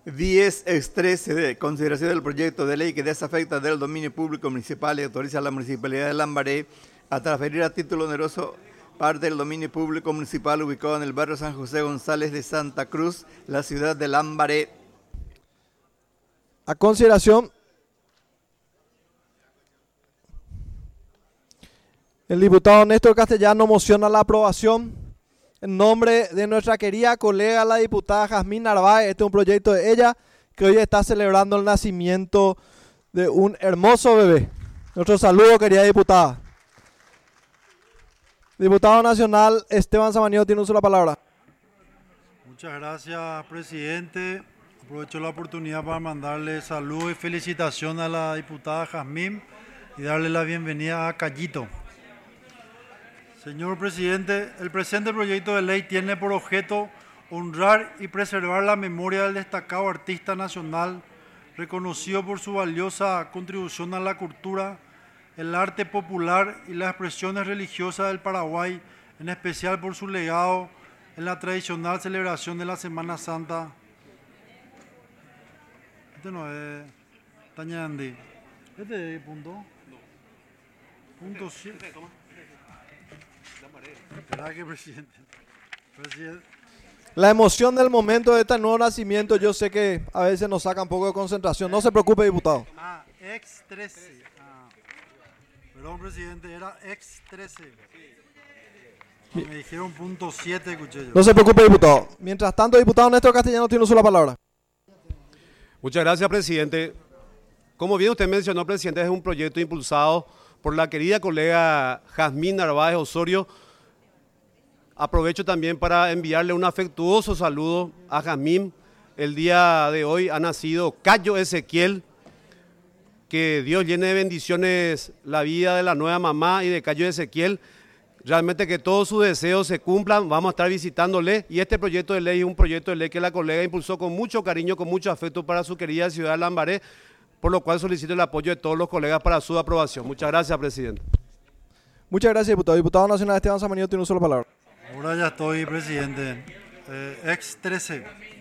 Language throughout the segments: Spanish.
10-13 de consideración del proyecto de ley que desafecta del dominio público municipal y autoriza a la Municipalidad de Lambaré a transferir a título oneroso parte del dominio público municipal ubicado en el barrio San José González de Santa Cruz, la ciudad de Lambaré. A consideración, el diputado Néstor Castellano mociona la aprobación en nombre de nuestra querida colega la diputada Jazmín Narváez. Este es un proyecto de ella que hoy está celebrando el nacimiento de un hermoso bebé. Nuestro saludo, querida diputada. Diputado nacional Esteban Samaniego tiene uso de la palabra. Muchas gracias, presidente. Aprovecho la oportunidad para mandarle saludos y felicitación a la diputada Jazmín y darle la bienvenida a Callito. Señor presidente, el presente proyecto de ley tiene por objeto honrar y preservar la memoria del destacado artista nacional, reconocido por su valiosa contribución a la cultura, el arte popular y las expresiones religiosas del Paraguay, en especial por su legado en la tradicional celebración de la Semana Santa. Este no es Tañandi. ¿Este es punto? No. Punto 7. Gracias, presidente. La emoción del momento de este nuevo nacimiento, yo sé que a veces nos saca un poco de concentración. No se preocupe, diputado. Ex-13. Perdón, presidente, era ex-13. Me dijeron punto 7, escuché yo. No se preocupe, diputado. Mientras tanto, diputado Néstor Castellano tiene uso de la palabra. Muchas gracias, presidente. Como bien usted mencionó, presidente, es un proyecto impulsado por la querida colega Jazmín Narváez Osorio. Aprovecho también para enviarle un afectuoso saludo a Jazmín. El día de hoy ha nacido Cayo Ezequiel. Que Dios llene de bendiciones la vida de la nueva mamá y de Cayo Ezequiel. Realmente que todos sus deseos se cumplan. Vamos a estar visitándole. Y este proyecto de ley es un proyecto de ley que la colega impulsó con mucho cariño, con mucho afecto para su querida ciudad de Lambaré, por lo cual solicito el apoyo de todos los colegas para su aprobación. Muchas gracias, presidente. Muchas gracias, diputado. Diputado nacional Esteban Samaniego tiene uso de la palabra. Ahora ya estoy, presidente. Ex-13.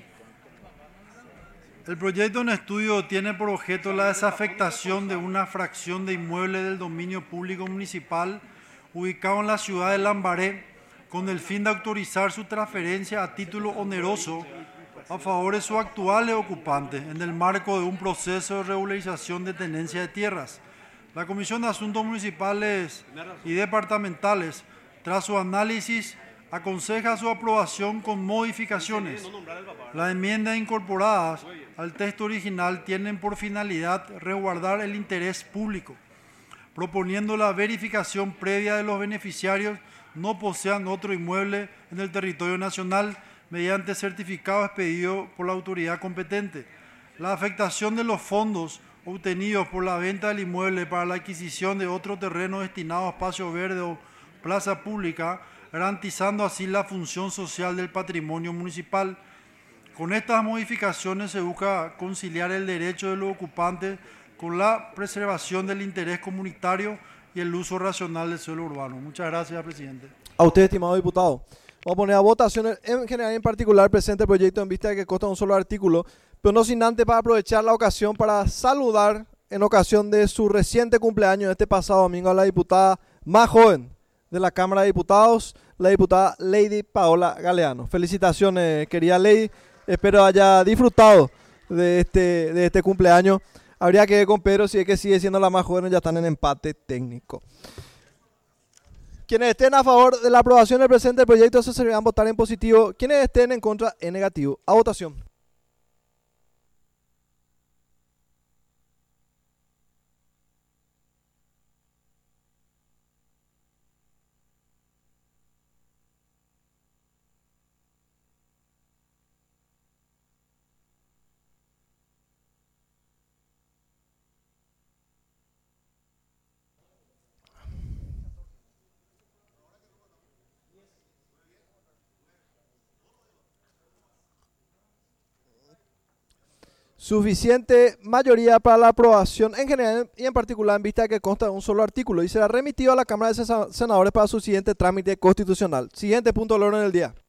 El proyecto en estudio tiene por objeto la desafectación de una fracción de inmuebles del dominio público municipal ubicado en la ciudad de Lambaré con el fin de autorizar su transferencia a título oneroso a favor de sus actuales ocupantes en el marco de un proceso de regularización de tenencia de tierras. La Comisión de Asuntos Municipales y Departamentales, tras su análisis, aconseja su aprobación con modificaciones. Las enmiendas incorporadas al texto original tienen por finalidad resguardar el interés público, proponiendo la verificación previa de los beneficiarios no posean otro inmueble en el territorio nacional mediante certificado expedido por la autoridad competente. La afectación de los fondos obtenidos por la venta del inmueble para la adquisición de otro terreno destinado a espacio verde o plaza pública, garantizando así la función social del patrimonio municipal. Con estas modificaciones se busca conciliar el derecho de los ocupantes con la preservación del interés comunitario y el uso racional del suelo urbano. Muchas gracias, presidente. A usted, estimado diputado. Vamos a poner a votación en general y en particular presente proyecto en vista de que consta un solo artículo, pero no sin antes para aprovechar la ocasión para saludar en ocasión de su reciente cumpleaños este pasado domingo a la diputada más joven de la Cámara de Diputados, la diputada Lady Paola Galeano. Felicitaciones, querida Lady. Espero haya disfrutado de este cumpleaños. Habría que ver con Pedro si es que sigue siendo la más joven, ya están en empate técnico. Quienes estén a favor de la aprobación del presente proyecto se servirán votar en positivo. Quienes estén en contra en negativo. A votación. Suficiente mayoría para la aprobación en general y en particular en vista de que consta de un solo artículo y será remitido a la Cámara de Senadores para su siguiente trámite constitucional. Siguiente punto del orden del día.